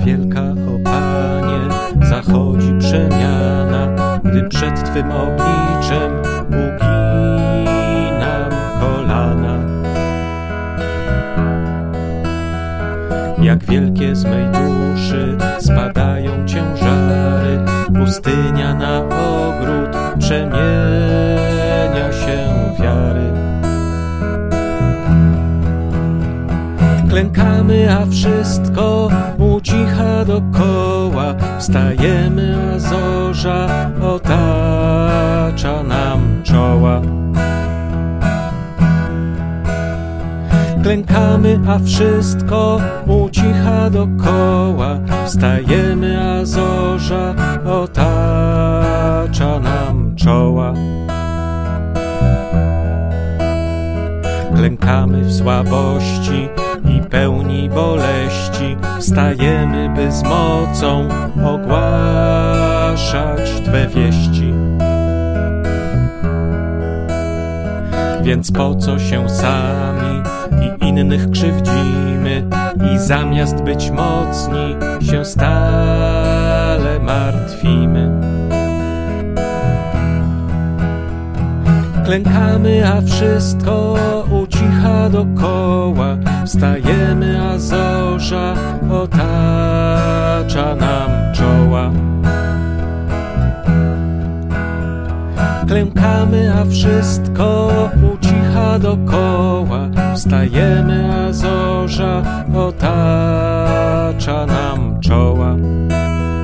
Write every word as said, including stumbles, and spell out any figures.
wielka, o Panie, zachodzi przemiana, gdy przed Twym obliczem uginam kolana. Jak wielkie z mej duszy spadają ciężary, pustynia na ogród przemienia się wiary. Klękamy, a wszystko ucicha dokoła, wstajemy, a zorza otacza nam czoła. Klękamy, a wszystko ucicha dokoła, wstajemy, a zorza otacza nam czoła. Klękamy w słabości i pełni boleści, wstajemy, by z mocą ogłaszać Twe wieści. Więc po co się sami i innych krzywdzimy i zamiast być mocni się stale martwimy? Klękamy, a wszystko ucicha dokoła, wstajemy, a zorza otacza nam czoła. Klękamy, a wszystko ucicha dokoła, wstajemy, a zorza otacza nam czoła.